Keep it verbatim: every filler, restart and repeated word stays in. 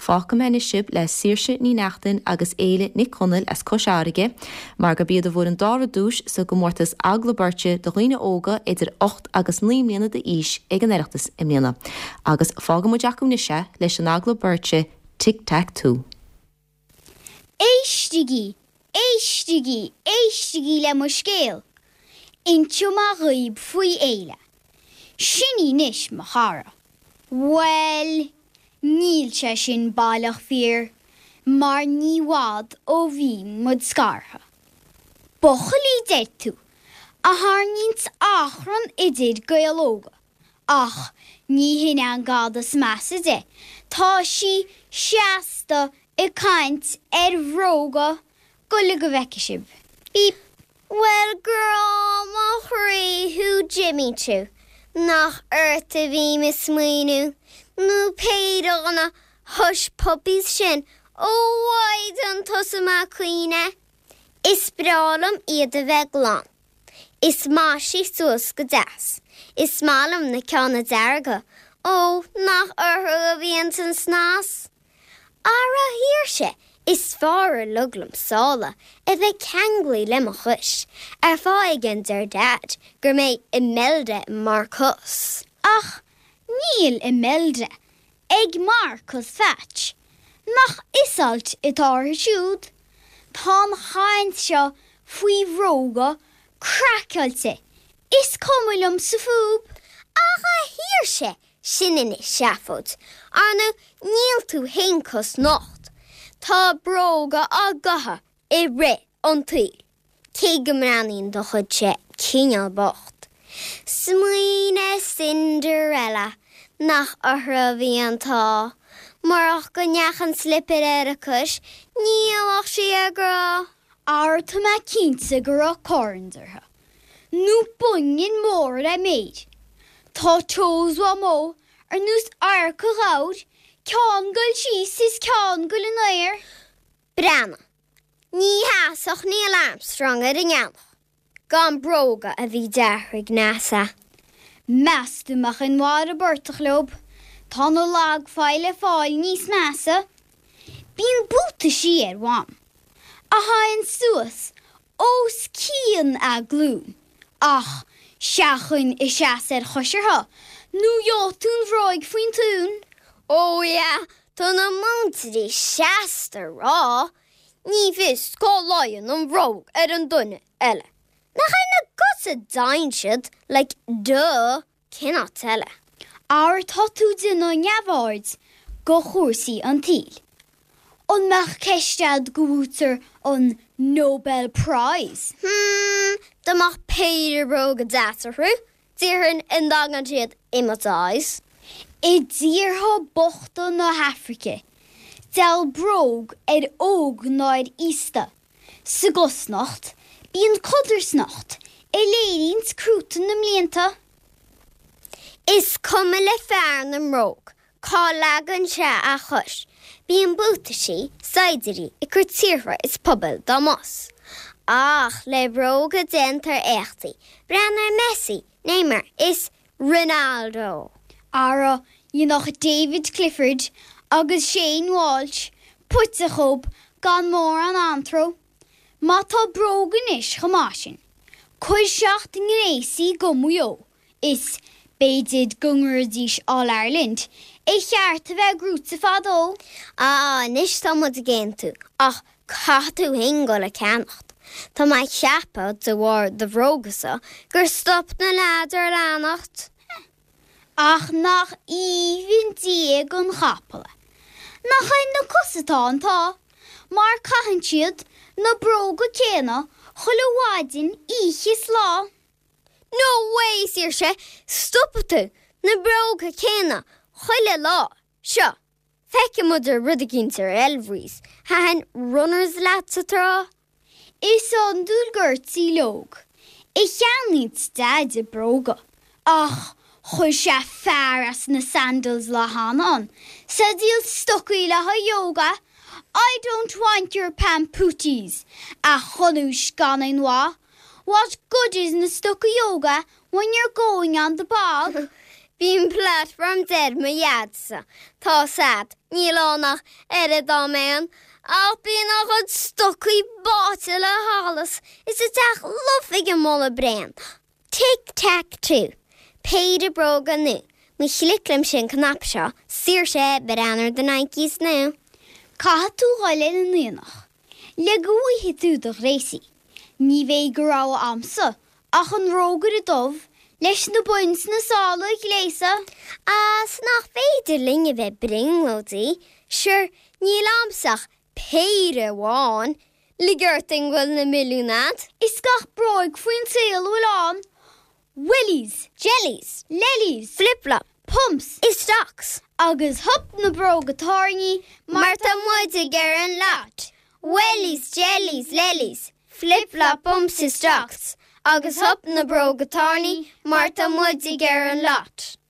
fácha mena sib le síirse ní nachtain agus éile ní conil as cosáige, mar go bíad a bhór an dára dúis sa go mórtas aglabartse do chuoine óga idir ocht agus ní mlíana de ís ag an éireachtas i mlíana. Agus fága mu deachú na se leis an aglabartse tic-tac-toe. Éistigi, éistigi, éistigi le mo scéal. Intio ma rib fwy eile. Sinni nish ma chara. Wel, níl se sin bailach fír, mar ní wad ó bhí mud scartha. Bochalí deitú, a harníns achran idir gaelóga. Ach, ní hin an gadas massa de, tá si seasta I kaint er vroga gulle go vekishib. Beep. Well, girl, ma hurry who Jimmy to. Nach earthe vi miss mwinu. Nu paid on a hush puppies shin. Oh, why don't tosama queene? Is bralum iede veglan. Is mashi sus gadas. Is malum na kana zarga. Oh, nach erhu vienten snas. Ara hirshe is far luglum sala, if a kangly lemachus, er faigen der dad, gurme imelde Marcus. Ach, Neil imelde, eg Marcus fatch. Nach isalt it ar shoot. Tan Heinz sha fui vroga, cracklte. Is comulum sufoob. Ara hirshe. Sinnin is shafod. Arna níl tú hincos nocht. Tá broga agaha I ri an tí. Cégamranín do chudse cíneal bocht. Smuoine Cinderella nach ahra bhí an tá. Marach go neachan slipper ar a cus, nílach si a gra. Ar tá me cínta gra cornderha. Nú bungin mór a méid. Tá tos wa mo, ar nús ar coghawd, ceangol chis is ceangol yn air. Brana, ní hasach ní Armstrong ar yn ianach. Gan broga a fi dehrig nasa. Mestymach yn war y byrtachlob, tan o lag ffail e ffail nis nasa. Bín bwta si er wam. A hain suas, os cian a glún. Ach, Siachun is sias er chosherha. Nu jotun vroig fuin tún. Oh yeah, ton a montri siaster ra. Ní vis có lion an vroig er an dunne elle. Na chain na gosa dainshid, like duh, cannot telle. Our tatu din on javards, go chorsi an tiel. On mach kestad gwooter on Nobel Prize. Hmm, da mach Peter broga datarhu. Dirhun in dagan tiad imatais. I dirho bochta na Afrika. Del brog ed og naid Ista. Sigosnacht, bien koddersnacht. E leidins kruten nam lenta. Is komele fernam rog. Ka lagan sha a chush. Bíon búta sí, saidiri, I curtíra is pobl damas. Ach, le broga dentar eachtaí, Brenner Messi, Neymar is Ronaldo. Ara, you noch David Clifford, agus Shane Walsh, Putzachob, gan mór an antro. Mata brogan is chamásin. Cwy seacht yn gnéisi gomwyo, is beidid gungradís All Ireland. I cheart a bheith grúta fadó. Ah, nis tá mud géntú, ach catú hingol a ceannacht. Tá mai cheapa de war de bhrógasa gur stop na ládar lánacht. Ach nach even diag an chapala. Nach hain na cosatá an tá, mar cahan siad na bróga céna chula wadin íchis lá. No way, Saoirse, stop tú, na bróga céna. Chile lá, seo, feice muidir rudagintar elvrís, ha hen runners latsa tra. Is an dúlgurtí lóg. I cheannid stad a broga. Ach, chu se fearras na sandals la hanan. Sa díl stucki la ha yoga. I don't want your pampooties. A chonús ganin wa. What good is na stucki yoga when you're going on the bog? Bhín platform dead ma jadsa. Tá sad, ní lánach ar a dáméan, ach bhín a chud stocaí báte le hálas. Is a teach lufig a molla brean. Tic-tac-toe. Péide broga nu. Mi chliclim sin knap seo, sir sé beranar den Nikes nu. Caha tú gáile na nuanach. Le gúi tú do réisi. Ní bhéh go rá amsa, ach an rógur a dómh, leis na buins na sála ag léisa. As nach féidir linge bheith bringlódí, sure, ní lamsach péide bháin, ligurting bhfuil na milliúnad. Is gach broig faoin saoil bhfuil an. Willies, Jellies, lilies, flip-flop, pumps, istocks, agus hup na broga tarni, Martha Moody Garen lot. Wellies, jellies, lilies, flip-flop, pumps, istocks, agus hup na broga tarni, Martha Moody Garen lot.